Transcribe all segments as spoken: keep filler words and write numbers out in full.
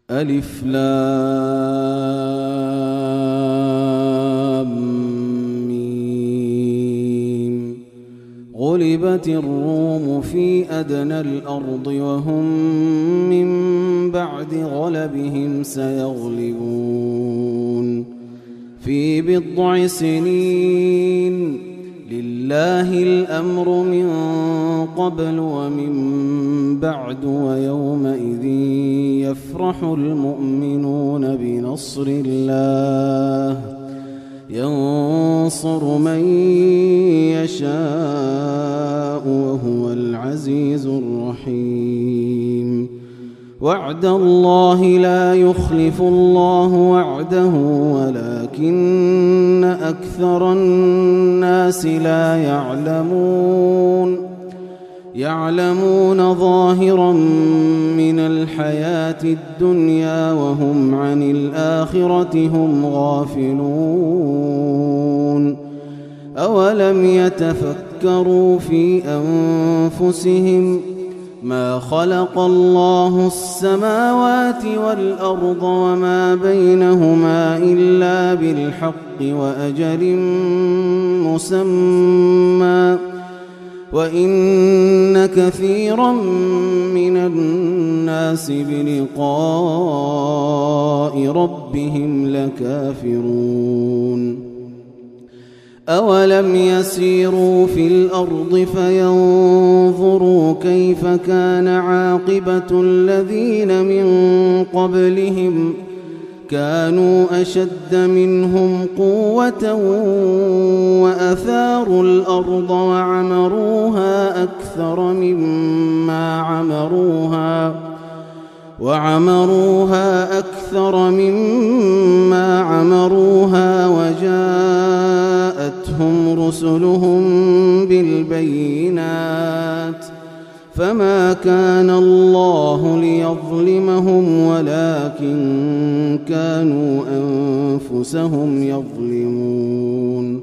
ألف لام ميم. غلبت الروم في أدنى الأرض وهم من بعد غلبهم سيغلبون في بضع سنين. لله الأمر من قبل ومن بعد ويومئذ يفرح المؤمنون بنصر الله ينصر من يشاء وهو العزيز الرحيم. وعد الله لا يخلف الله وعده ولكن أكثر الناس لا يعلمون. يعلمون ظاهرا من الحياة الدنيا وهم عن الآخرة هم غافلون. أولم يتفكروا في أنفسهم ما خلق الله السماوات والأرض وما بينهما إلا بالحق وأجل مسمى وإن كثيرا من الناس بلقاء ربهم لكافرون. أولم يسيروا في الأرض فينظروا كيف كان عاقبة الذين من قبلهم كانوا أشد منهم قوة وأثاروا الأرض وعمروها أكثر مما عمروها وعمروها أكثر مما عمروها وجاءتهم رسلهم بالبينات فما كان الله ليظلمهم ولكن كانوا أنفسهم يظلمون.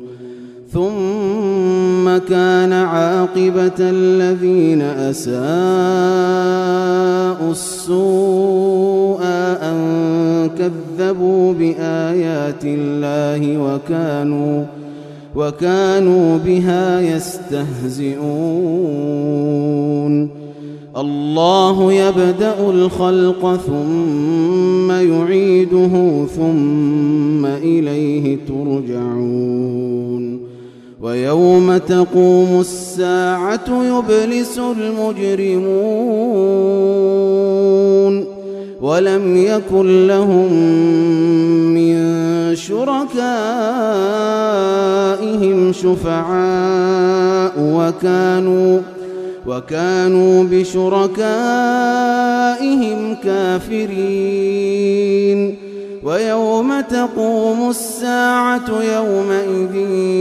ثم كان عاقبة الذين أساءوا السوء أن كذبوا بآيات الله وكانوا وكانوا بها يستهزئون. الله يبدأ الخلق ثم يعيده ثم إليه ترجعون. ويوم تقوم الساعة يبلس المجرمون ولم يكن لهم من شركائهم شفعاء وكانوا وكانوا بشركائهم كافرين. ويوم تقوم الساعة يومئذ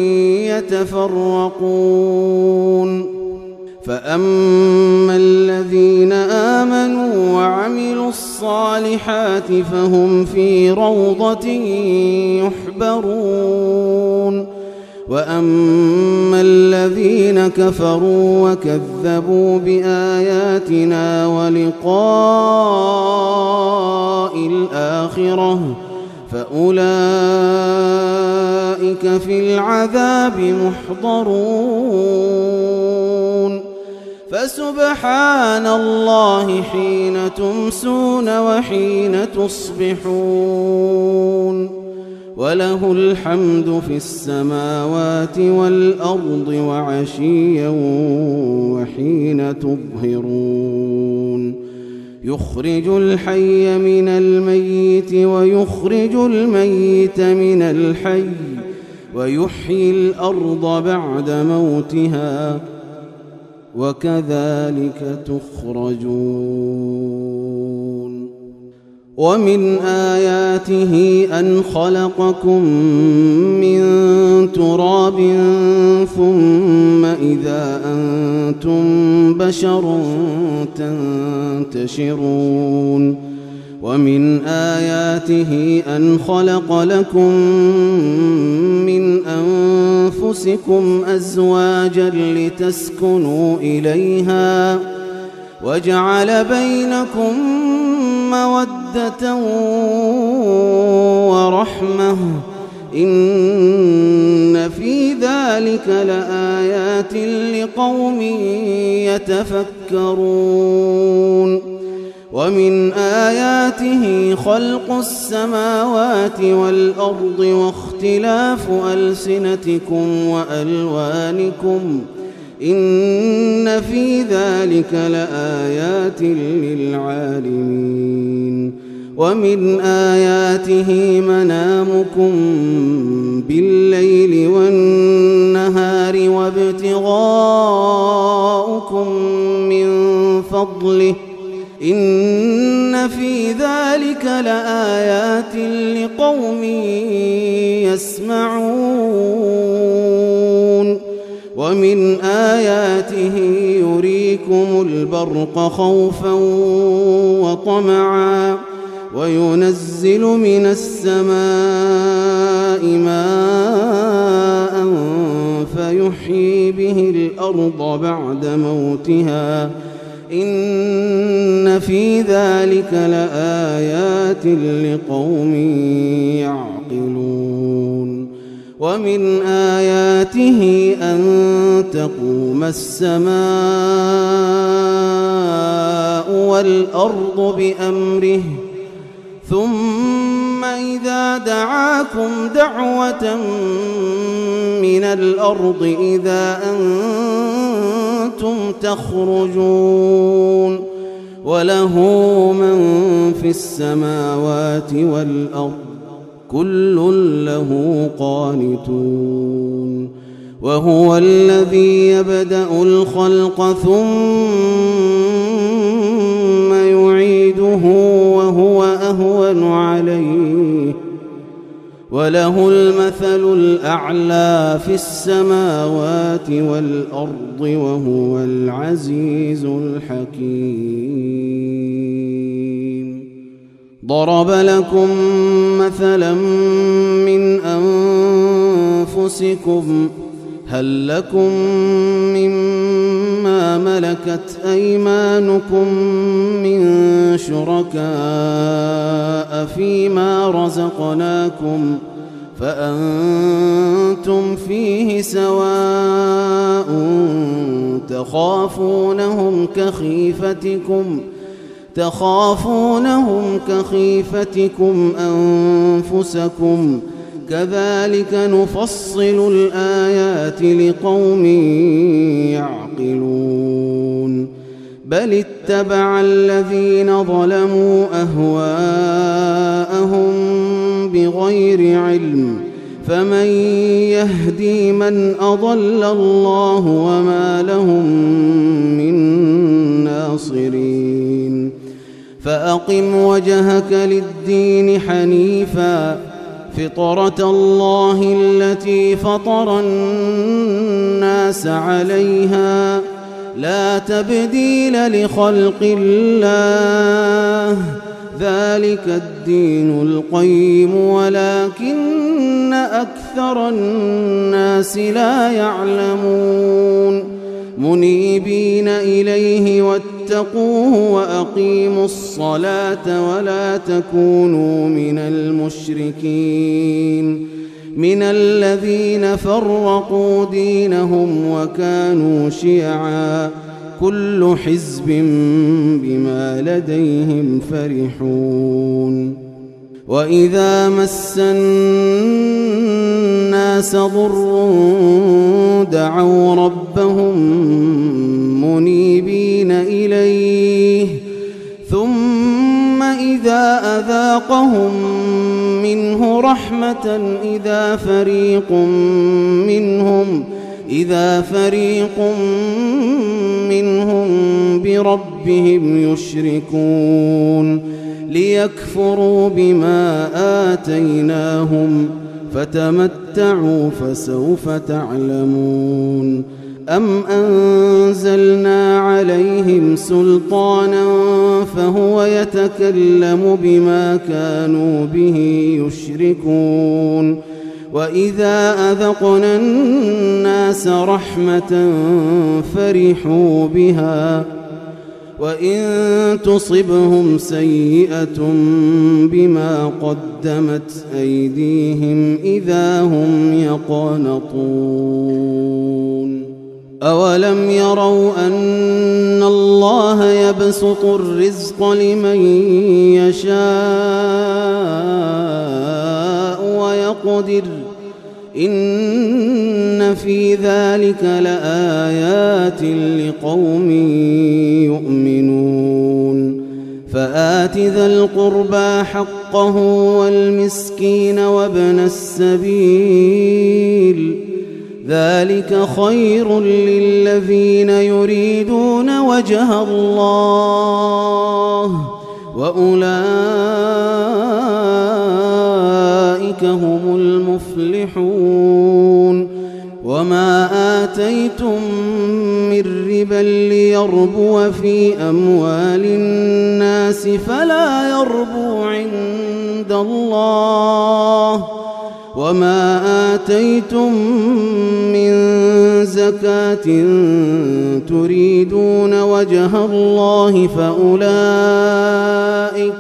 يتفرقون فأما الذين آمنوا وعملوا الصالحات فهم في روضة يحبرون. وأما الذين كفروا وكذبوا بآياتنا ولقاء الآخرة فأولئك في العذاب محضرون. فسبحان الله حين تمسون وحين تصبحون وله الحمد في السماوات والأرض وعشيا وحين تظهرون. يخرج الحي من الميت ويخرج الميت من الحي ويحيي الأرض بعد موتها وكذلك تخرجون. ومن آياته أن خلقكم من تراب ثم إذا أنتم بشر تنتشرون. ومن آياته أن خلق لكم من أنفسكم أزواجا لتسكنوا إليها وجعل بينكم مودة مَوَدَّةً وَرَحْمَةً إِنَّ فِي ذَلِكَ لَآيَاتٍ لِقَوْمٍ يَتَفَكَّرُونَ وَمِنْ آيَاتِهِ خَلْقُ السَّمَاوَاتِ وَالْأَرْضِ وَاخْتِلَافُ أَلْسِنَتِكُمْ وَأَلْوَانِكُمْ إِنَّ فِي ذَلِكَ لَآيَاتٍ لِلْعَالِمِينَ وَمِنْ آيَاتِهِ مَنَامُكُمْ بِاللَّيْلِ وَالنَّهَارِ وَابْتِغَاؤُكُمْ مِنْ فَضْلِهِ إِنَّ في ذَلِكَ لَآيَاتٍ لِقَوْمٍ يَسْمَعُونَ وَمِنْ آيَاتِهِ يُرِيكُمُ الْبَرْقَ خَوْفًا وَطَمَعًا وَيُنَزِّلُ مِنَ السَّمَاءِ مَاءً فَيُحْيِي بِهِ الْأَرْضَ بَعْدَ مَوْتِهَا إِنَّ فِي ذَلِكَ لَآيَاتٍ لِقَوْمٍ يَعْقِلُونَ وَمِنْ آيَاتِهِ أَن تَقُومَ السَّمَاءُ وَالْأَرْضُ بِأَمْرِهِ ثُمَّ إِذَا دَعَاكُمْ دَعْوَةً مِنَ الْأَرْضِ إِذَا أَنْتُمْ تَخْرُجُونَ وَلَهُ مَنْ فِي السَّمَاوَاتِ وَالْأَرْضِ كُلٌّ لَهُ قَانِتُونَ وَهُوَ الَّذِي يَبْدَأُ الْخَلْقَ ثُمَّ يُعِيدُهُ وَهُوَ أَهْوَنُ عَلَيْهِ وَلَهُ الْمَثَلُ الْأَعْلَى فِي السَّمَاوَاتِ وَالْأَرْضِ وَهُوَ الْعَزِيزُ الْحَكِيمُ ضَرَبَ لَكُم مَّثَلًا مِّنْ أَنفُسِكُمْ هَل لَّكُم مِّمَّا مَلَكَتْ أَيْمَانُكُم مِّن شُرَكَاءَ فِيمَا رَزَقْنَاكُمْ فَأَنتُمْ فِيهِ سَوَاءٌ تَخَافُونَهُمْ كَخِيفَتِكُمْ تخافونهم كخيفتكم أنفسكم كذلك نفصل الآيات لقوم يعقلون بل اتبع الذين ظلموا أهواءهم بغير علم فمن يهدي من أضل الله وما لهم من ناصرين فأقم وجهك للدين حنيفا فطرة الله التي فطر الناس عليها لا تبديل لخلق الله ذلك الدين القيم ولكن أكثر الناس لا يعلمون منيبين إليه واتقوه وأقيموا الصلاة ولا تكونوا من المشركين من الذين فرقوا دينهم وكانوا شيعا كل حزب بما لديهم فرحون وإذا مس الناس ضر دعوا ربهم منيبين إليه ثم إذا أذاقهم منه رحمة إذا فريق منهم إذا فريق منهم بربهم يشركون ليكفروا بما آتيناهم فتمتعوا فسوف تعلمون أم أنزلنا عليهم سلطانا فهو يتكلم بما كانوا به يشركون وإذا أذقنا الناس رحمة فرحوا بها وإن تصبهم سيئة بما قدمت أيديهم إذا هم يقنطون أولم يروا أن الله يبسط الرزق لمن يشاء ويقدر إن في ذلك لآيات لقوم يؤمنون فآت ذا القربى حقه والمسكين وابن السبيل ذلك خير للذين يريدون وجه الله وأولئك هم المفلحون وما آتيتم من ربا ليربو في أموال الناس فلا يربو عند الله وما آتيتم من زكاة تريدون وجه الله فأولئك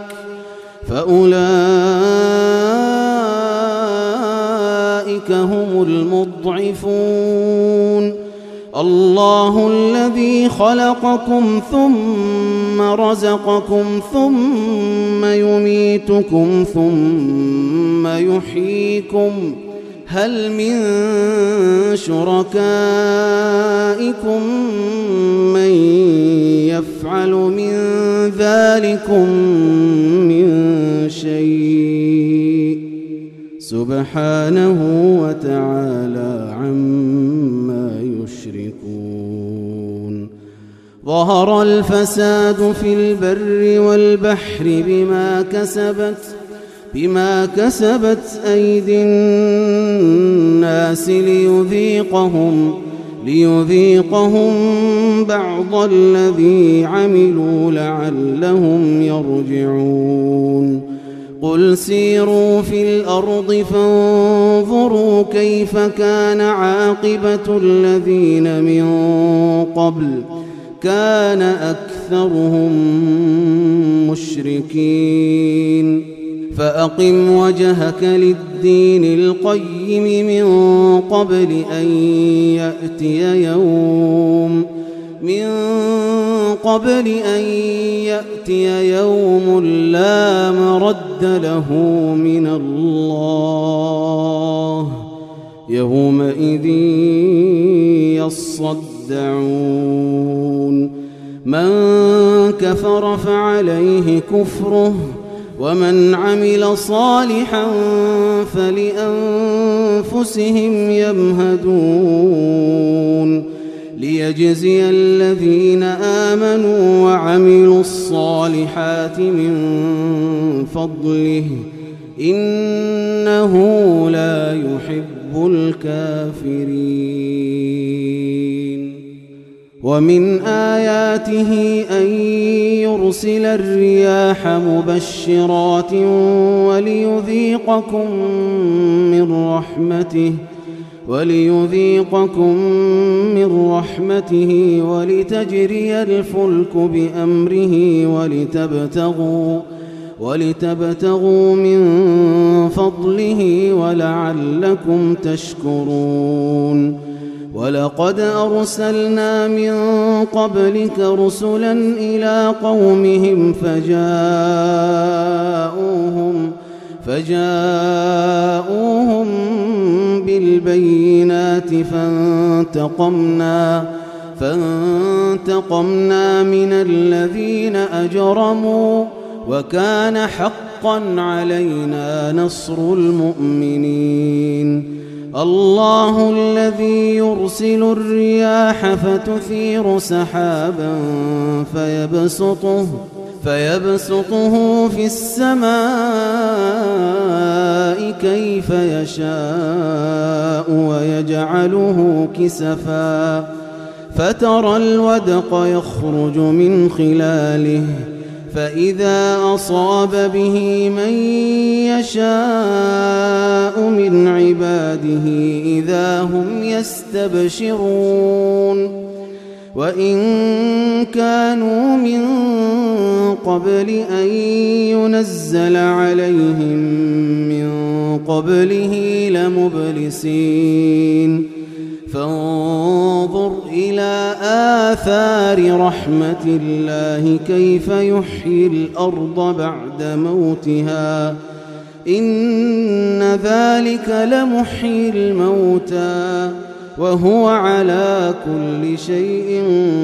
فأولئك هم المضعفون الله الذي خلقكم ثم رزقكم ثم يميتكم ثم يحييكم هل من شركائكم من يفعل من ذلكم من شيء سبحانه وتعالى عما يشركون ظهر الفساد في البر والبحر بما كسبت بما كسبت أيدي الناس ليذيقهم ليذيقهم بعض الذي عملوا لعلهم يرجعون قل سيروا في الأرض فانظروا كيف كان عاقبة الذين من قبل كان أكثرهم مشركين فأقم وجهك للدين القيم من قبل أن يأتي يوم من قبل أن يأتي يوم لا مرد له من الله يومئذ يصدعون من كفر فعليه كفره ومن عمل صالحا فلأنفسهم يمهدون ليجزي الذين آمنوا وعملوا الصالحات من فضله إنه لا يحب الكافرين ومن آياته أن يرسل الرياح مبشرات وليذيقكم من رحمته وليذيقكم من رحمته ولتجري الفلك بأمره ولتبتغوا ولتبتغوا من فضله ولعلكم تشكرون ولقد أرسلنا من قبلك رسلا إلى قومهم فجاءوهم فجاءوهم بالبينات فانتقمنا فانتقمنا من الذين أجرموا وكان حقا علينا نصر المؤمنين الله الذي يرسل الرياح فتثير سحابا فيبسطه فيبسطه في السماء كيف يشاء ويجعله كسفا فترى الودق يخرج من خلاله فإذا أصاب به من يشاء من عباده إذا هم يستبشرون وإن كانوا من قبل أن ينزل عليهم من قبله لمبلسين فانظر إلى آثار رحمة الله كيف يحيي الأرض بعد موتها إن ذلك لمحيي الموتى وهو على كل شيء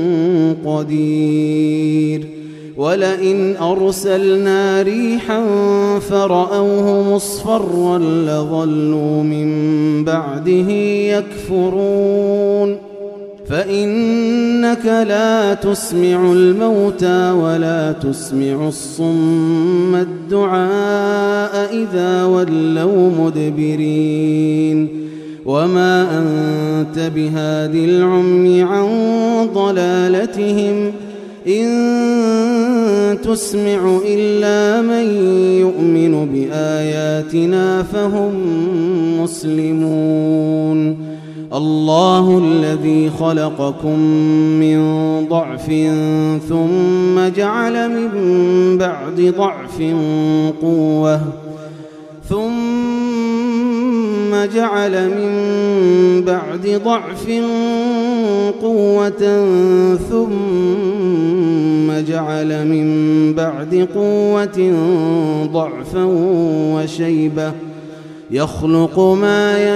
قدير ولئن أرسلنا ريحا فرأوه مصفرا لظلوا من بعده يكفرون فإنك لا تسمع الموتى ولا تسمع الصم الدعاء إذا ولوا مدبرين وما أنت بهاد العمي عن ضلالتهم إن تسمع إلا من يؤمن بآياتنا فهم مسلمون الله الذي خلقكم من ضعف ثم جعل من بعد ضعف قوة ثم جعل من بعد ضعف قوة ثم جعل من بعد قوة ضعفا وشيبة يخلق ما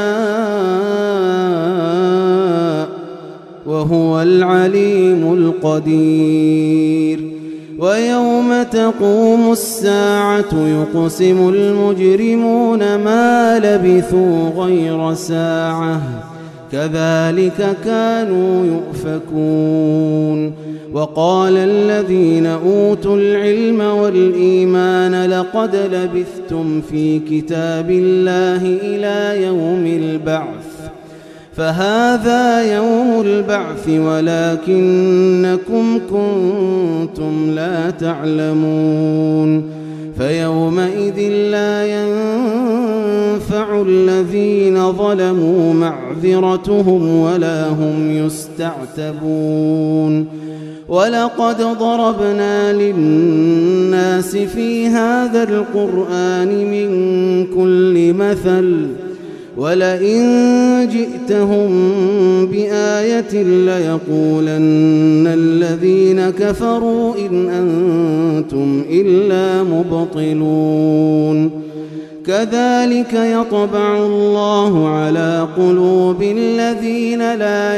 يشاء وهو العليم القدير ويوم تقوم الساعة يقسم المجرمون ما لبثوا غير ساعة كذلك كانوا يؤفكون وقال الذين أوتوا العلم والإيمان لقد لبثتم في كتاب الله إلى يوم البعث فهذا يوم البعث ولكنكم كنتم لا تعلمون فيومئذ لا ينفع الذين ظلموا معذرتهم ولا هم يستعتبون ولقد ضربنا للناس في هذا القرآن من كل مثل ولئن جئتهم بآية ليقولن الذين كفروا إن أنتم إلا مبطلون كذلك يطبع الله على قلوب الذين لا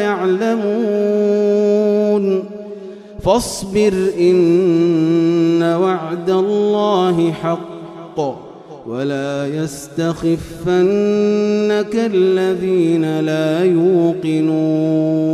يعلمون فاصبر إن وعد الله حق ولا يستخفنك الذين لا يوقنون